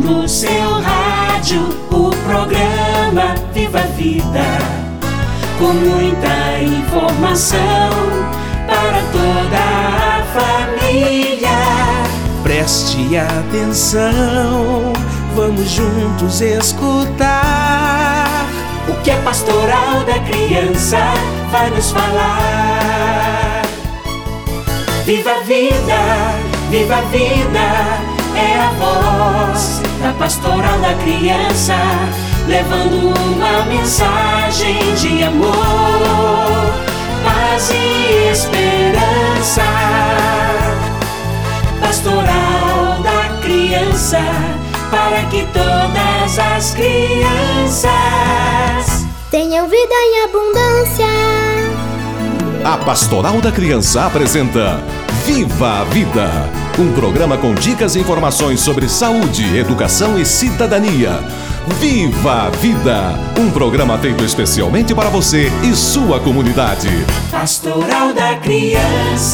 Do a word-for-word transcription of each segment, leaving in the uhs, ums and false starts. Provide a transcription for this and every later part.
No seu rádio, o programa Viva a Vida, com muita informação para toda a família. Preste atenção, vamos juntos escutar o que a Pastoral da Criança vai nos falar. Viva a vida, viva a vida, é a voz da Pastoral da Criança, levando uma mensagem de amor, paz e esperança. Pastoral da Criança, para que todas as crianças tenham vida em abundância. A Pastoral da Criança apresenta Viva a Vida, um programa com dicas e informações sobre saúde, educação e cidadania. Viva a Vida, um programa feito especialmente para você e sua comunidade. Pastoral da Criança.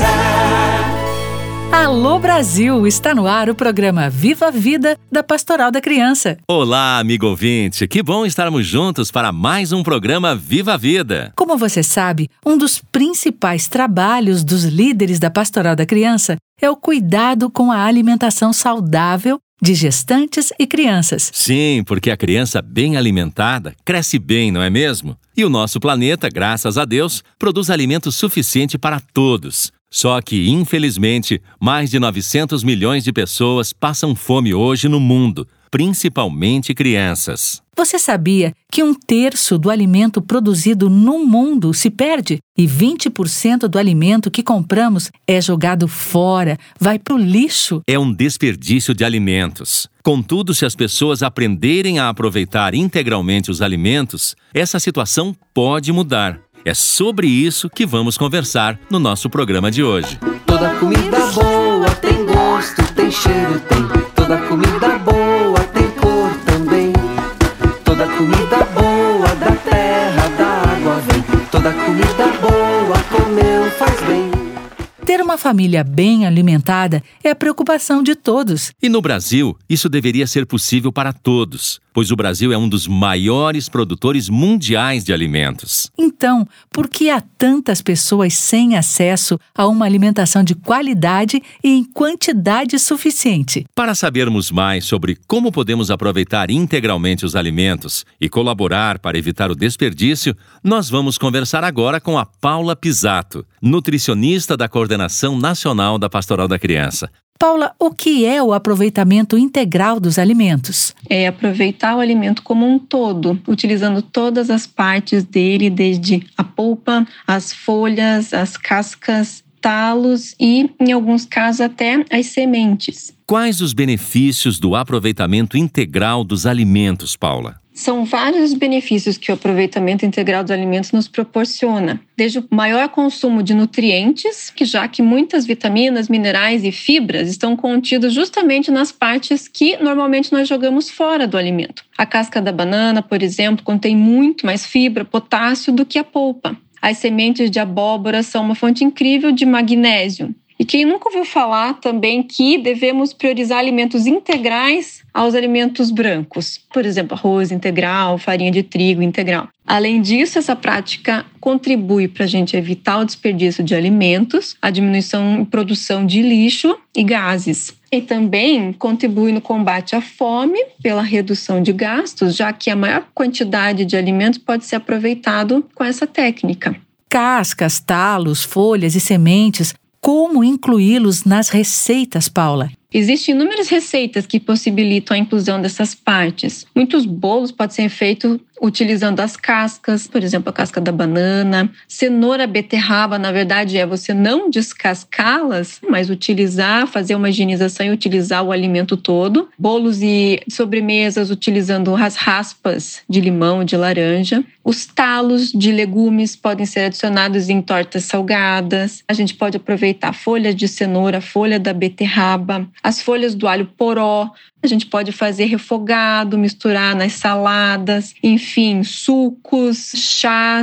Alô Brasil, está no ar o programa Viva a Vida da Pastoral da Criança. Olá, amigo ouvinte, que bom estarmos juntos para mais um programa Viva a Vida. Como você sabe, um dos principais trabalhos dos líderes da Pastoral da Criança é o cuidado com a alimentação saudável de gestantes e crianças. Sim, porque a criança bem alimentada cresce bem, não é mesmo? E o nosso planeta, graças a Deus, produz alimento suficiente para todos. Só que, infelizmente, mais de novecentos milhões de pessoas passam fome hoje no mundo, principalmente crianças. Você sabia que um terço do alimento produzido no mundo se perde? E vinte por cento do alimento que compramos é jogado fora, vai para o lixo? É um desperdício de alimentos. Contudo, se as pessoas aprenderem a aproveitar integralmente os alimentos, essa situação pode mudar. É sobre isso que vamos conversar no nosso programa de hoje. Toda comida boa tem gosto, tem cheiro, tem. Toda comida boa tem cor também. Toda comida boa da terra, da água vem. Toda comida boa comeu faz bem. Ter uma família bem alimentada é a preocupação de todos. E no Brasil, isso deveria ser possível para todos, pois o Brasil é um dos maiores produtores mundiais de alimentos. Então, por que há tantas pessoas sem acesso a uma alimentação de qualidade e em quantidade suficiente? Para sabermos mais sobre como podemos aproveitar integralmente os alimentos e colaborar para evitar o desperdício, nós vamos conversar agora com a Paula Pisato, nutricionista da Coordenação Nacional da Pastoral da Criança. Paula, o que é o aproveitamento integral dos alimentos? É aproveitar o alimento como um todo, utilizando todas as partes dele, desde a polpa, as folhas, as cascas, talos e, em alguns casos, até as sementes. Quais os benefícios do aproveitamento integral dos alimentos, Paula? São vários os benefícios que o aproveitamento integral dos alimentos nos proporciona. Desde o maior consumo de nutrientes, que já que muitas vitaminas, minerais e fibras estão contidos justamente nas partes que normalmente nós jogamos fora do alimento. A casca da banana, por exemplo, contém muito mais fibra, potássio do que a polpa. As sementes de abóbora são uma fonte incrível de magnésio. E quem nunca ouviu falar também que devemos priorizar alimentos integrais aos alimentos brancos. Por exemplo, arroz integral, farinha de trigo integral. Além disso, essa prática contribui para a gente evitar o desperdício de alimentos, a diminuição em produção de lixo e gases. E também contribui no combate à fome pela redução de gastos, já que a maior quantidade de alimentos pode ser aproveitado com essa técnica. Cascas, talos, folhas e sementes. Como incluí-los nas receitas, Paula? Existem inúmeras receitas que possibilitam a inclusão dessas partes. Muitos bolos podem ser feitos utilizando as cascas, por exemplo, a casca da banana. Cenoura, beterraba, na verdade, é você não descascá-las, mas utilizar, fazer uma higienização e utilizar o alimento todo. Bolos e sobremesas utilizando as raspas de limão, de laranja. Os talos de legumes podem ser adicionados em tortas salgadas. A gente pode aproveitar folhas de cenoura, folha da beterraba, as folhas do alho poró. A gente pode fazer refogado, misturar nas saladas, enfim, sucos, chás.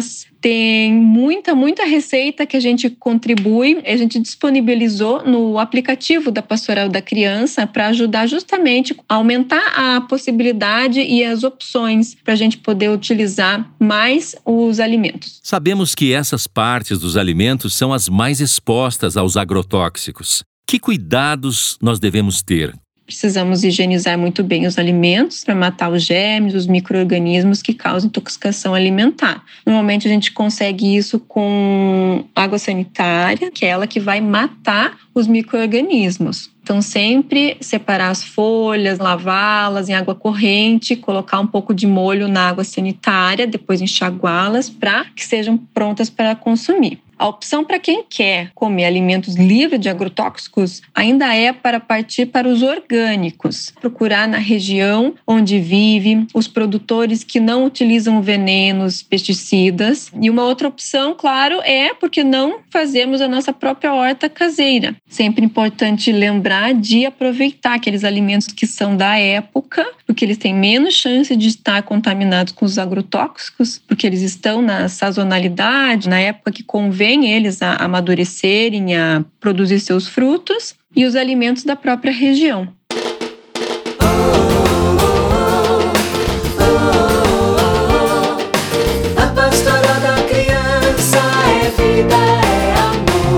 Tem muita, muita receita que a gente contribui, a gente disponibilizou no aplicativo da Pastoral da Criança para ajudar justamente a aumentar a possibilidade e as opções para a gente poder utilizar mais os alimentos. Sabemos que essas partes dos alimentos são as mais expostas aos agrotóxicos. Que cuidados nós devemos ter? Precisamos higienizar muito bem os alimentos para matar os germes, os micro-organismos que causam intoxicação alimentar. Normalmente a gente consegue isso com água sanitária, que é ela que vai matar os micro-organismos. Então, sempre separar as folhas, lavá-las em água corrente, colocar um pouco de molho na água sanitária, depois enxaguá-las para que sejam prontas para consumir. A opção para quem quer comer alimentos livres de agrotóxicos ainda é para partir para os orgânicos. Procurar na região onde vive os produtores que não utilizam venenos, pesticidas. E uma outra opção, claro, é porque não fazemos a nossa própria horta caseira. Sempre importante lembrar de aproveitar aqueles alimentos que são da época, porque eles têm menos chance de estar contaminados com os agrotóxicos, porque eles estão na sazonalidade, na época que convém eles a amadurecerem, a produzir seus frutos, e os alimentos da própria região. A Pastoral da Criança é vida, é amor.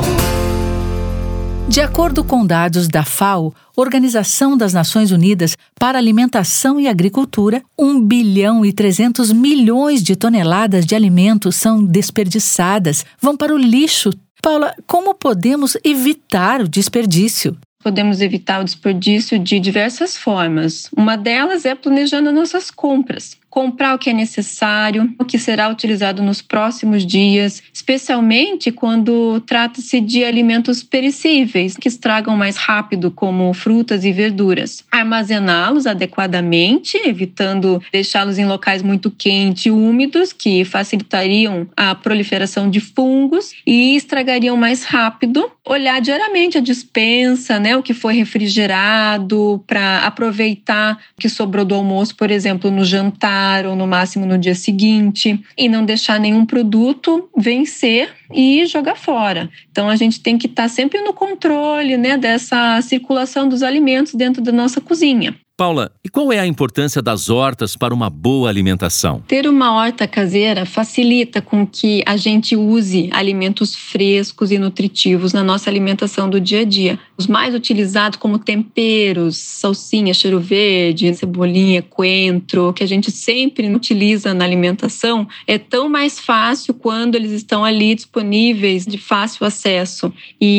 De acordo com dados da FAO, Organização das Nações Unidas para Alimentação e Agricultura, um bilhão e trezentos milhões de toneladas de alimentos são desperdiçadas, vão para o lixo. Paula, como podemos evitar o desperdício? Podemos evitar o desperdício de diversas formas. Uma delas é planejando nossas compras. Comprar o que é necessário, o que será utilizado nos próximos dias, especialmente quando trata-se de alimentos perecíveis, que estragam mais rápido, como frutas e verduras. Armazená-los adequadamente, evitando deixá-los em locais muito quentes e úmidos, que facilitariam a proliferação de fungos e estragariam mais rápido. Olhar diariamente a despensa, né, o que foi refrigerado, para aproveitar o que sobrou do almoço, por exemplo, no jantar, ou no máximo no dia seguinte, e não deixar nenhum produto vencer e jogar fora. Então a gente tem que estar sempre no controle, né, dessa circulação dos alimentos dentro da nossa cozinha. Paula, e qual é a importância das hortas para uma boa alimentação? Ter uma horta caseira facilita com que a gente use alimentos frescos e nutritivos na nossa alimentação do dia a dia. Os mais utilizados como temperos, salsinha, cheiro verde, cebolinha, coentro, que a gente sempre utiliza na alimentação, é tão mais fácil quando eles estão ali disponíveis de fácil acesso.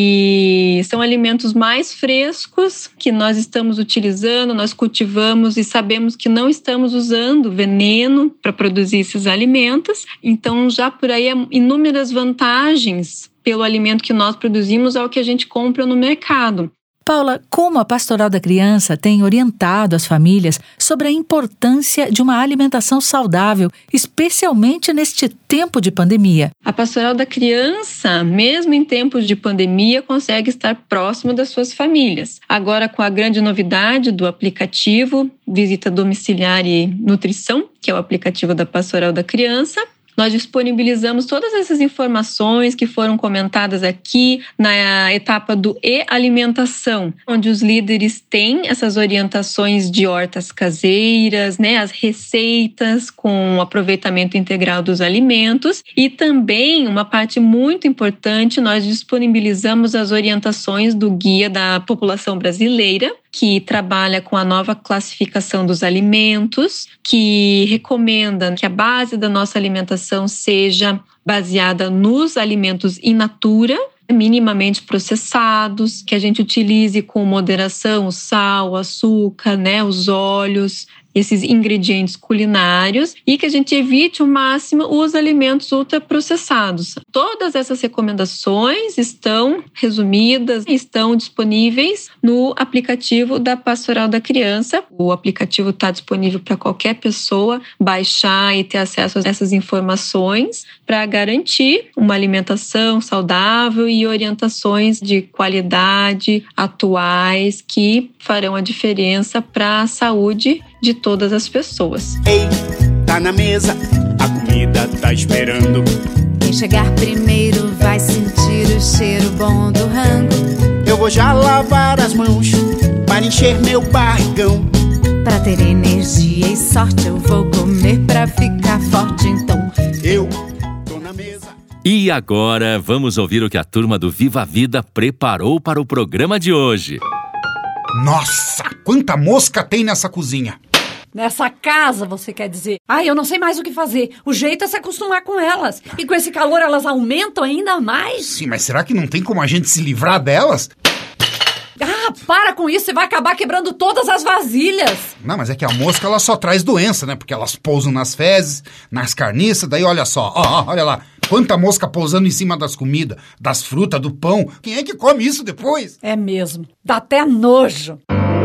E são alimentos mais frescos que nós estamos utilizando, nós cultivamos e sabemos que não estamos usando veneno para produzir esses alimentos. Então, já por aí, há inúmeras vantagens pelo alimento que nós produzimos ao que a gente compra no mercado. Paula, como a Pastoral da Criança tem orientado as famílias sobre a importância de uma alimentação saudável, especialmente neste tempo de pandemia? A Pastoral da Criança, mesmo em tempos de pandemia, consegue estar próximo das suas famílias. Agora, com a grande novidade do aplicativo Visita Domiciliar e Nutrição, que é o aplicativo da Pastoral da Criança, nós disponibilizamos todas essas informações que foram comentadas aqui na etapa do E-Alimentação, onde os líderes têm essas orientações de hortas caseiras, né, as receitas com o aproveitamento integral dos alimentos, e também uma parte muito importante, nós disponibilizamos as orientações do Guia da População Brasileira, que trabalha com a nova classificação dos alimentos, que recomenda que a base da nossa alimentação seja baseada nos alimentos in natura, minimamente processados, que a gente utilize com moderação o sal, o açúcar, né, os óleos, esses ingredientes culinários, e que a gente evite ao máximo os alimentos ultraprocessados. Todas essas recomendações estão resumidas, estão disponíveis no aplicativo da Pastoral da Criança. O aplicativo está disponível para qualquer pessoa baixar e ter acesso a essas informações para garantir uma alimentação saudável e orientações de qualidade atuais que farão a diferença para a saúde de todas as pessoas. Ei, tá na mesa, a comida tá esperando. Quem chegar primeiro vai sentir o cheiro bom do rango. Eu vou já lavar as mãos para encher meu barrigão. Pra ter energia e sorte eu vou comer pra ficar forte, então eu tô na mesa. E agora vamos ouvir o que a turma do Viva a Vida preparou para o programa de hoje. Nossa, quanta mosca tem nessa cozinha! Nessa casa, você quer dizer? Ai, eu não sei mais o que fazer. O jeito é se acostumar com elas. E com esse calor elas aumentam ainda mais. Sim, mas será que não tem como a gente se livrar delas? Ah, para com isso, você vai acabar quebrando todas as vasilhas. Não, mas é que a mosca ela só traz doença, né? Porque elas pousam nas fezes, nas carniças, daí olha só, ó, ó, olha lá. Quanta mosca pousando em cima das comidas, das frutas, do pão. Quem é que come isso depois? É mesmo, dá até nojo.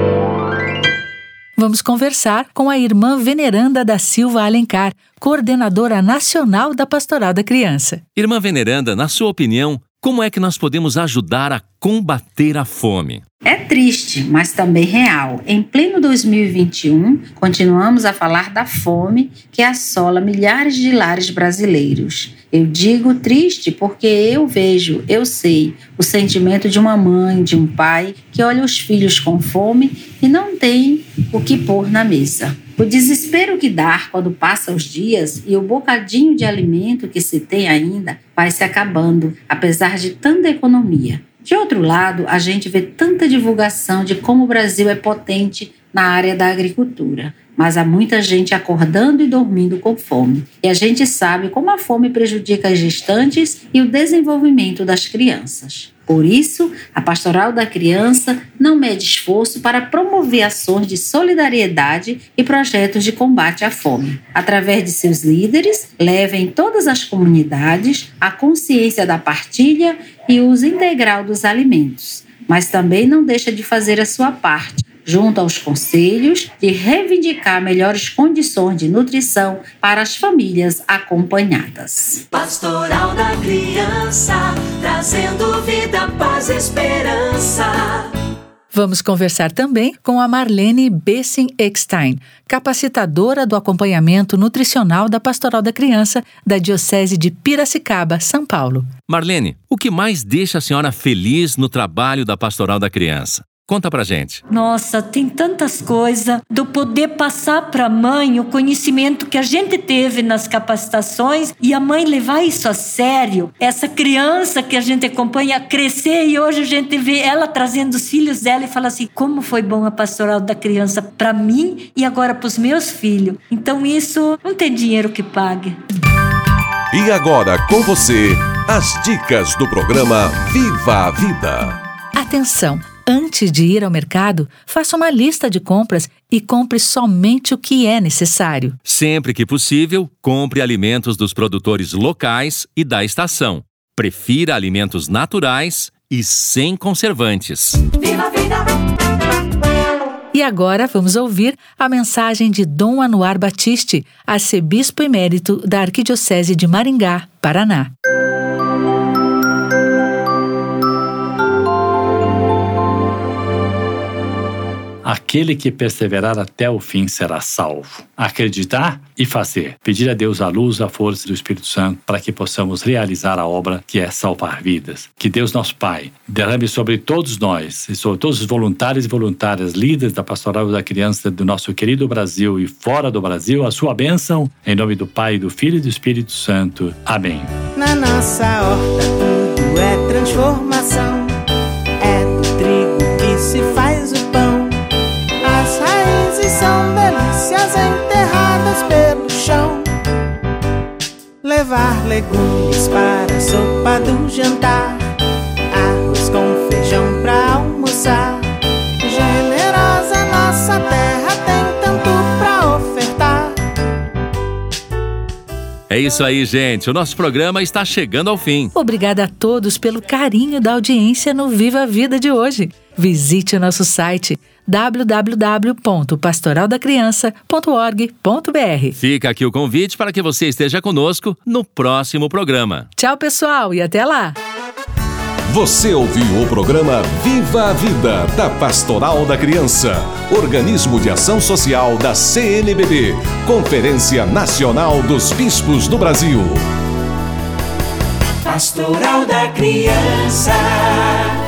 Vamos conversar com a irmã Veneranda da Silva Alencar, coordenadora nacional da Pastoral da Criança. Irmã Veneranda, na sua opinião, como é que nós podemos ajudar a combater a fome? É triste, mas também real. Em pleno dois mil e vinte e um, continuamos a falar da fome que assola milhares de lares brasileiros. Eu digo triste porque eu vejo, eu sei, o sentimento de uma mãe, de um pai que olha os filhos com fome e não tem o que pôr na mesa. O desespero que dá quando passam os dias e o bocadinho de alimento que se tem ainda vai se acabando, apesar de tanta economia. De outro lado, a gente vê tanta divulgação de como o Brasil é potente na área da agricultura. Mas há muita gente acordando e dormindo com fome. E a gente sabe como a fome prejudica as gestantes e o desenvolvimento das crianças. Por isso, a Pastoral da Criança não mede esforço para promover ações de solidariedade e projetos de combate à fome. Através de seus líderes, leva em todas as comunidades a consciência da partilha e uso integral dos alimentos. Mas também não deixa de fazer a sua parte, junto aos conselhos, de reivindicar melhores condições de nutrição para as famílias acompanhadas. Pastoral da Criança, trazendo vida, paz e esperança. Vamos conversar também com a Marlene Bessin-Eckstein, capacitadora do acompanhamento nutricional da Pastoral da Criança da Diocese de Piracicaba, São Paulo. Marlene, o que mais deixa a senhora feliz no trabalho da Pastoral da Criança? Conta pra gente. Nossa, tem tantas coisas do poder passar pra mãe o conhecimento que a gente teve nas capacitações e a mãe levar isso a sério. Essa criança que a gente acompanha crescer e hoje a gente vê ela trazendo os filhos dela e fala assim, como foi bom a Pastoral da Criança pra mim e agora pros meus filhos. Então isso não tem dinheiro que pague. E agora com você, as dicas do programa Viva a Vida. Atenção! Antes de ir ao mercado, faça uma lista de compras e compre somente o que é necessário. Sempre que possível, compre alimentos dos produtores locais e da estação. Prefira alimentos naturais e sem conservantes. Viva a vida! E agora vamos ouvir a mensagem de Dom Anuar Batiste, arcebispo emérito da Arquidiocese de Maringá, Paraná. Aquele que perseverar até o fim será salvo. Acreditar e fazer. Pedir a Deus a luz, a força do Espírito Santo para que possamos realizar a obra que é salvar vidas. Que Deus, nosso Pai, derrame sobre todos nós e sobre todos os voluntários e voluntárias, líderes da Pastoral da Criança do nosso querido Brasil e fora do Brasil, a sua bênção. Em nome do Pai, do Filho e do Espírito Santo. Amém. Na nossa horta tudo é transformação. É do trigo que se faz o pão. As raízes são delícias enterradas pelo chão. Levar legumes para a sopa do jantar. Arroz com feijão pra almoçar. Generosa nossa terra tem tanto pra ofertar. É isso aí, gente. O nosso programa está chegando ao fim. Obrigada a todos pelo carinho da audiência no Viva a Vida de hoje. Visite o nosso site w w w ponto pastoral da criança ponto org ponto b r. Fica aqui o convite para que você esteja conosco no próximo programa. Tchau, pessoal, e até lá! Você ouviu o programa Viva a Vida, da Pastoral da Criança, organismo de ação social da C N B B, Conferência Nacional dos Bispos do Brasil. Pastoral da Criança.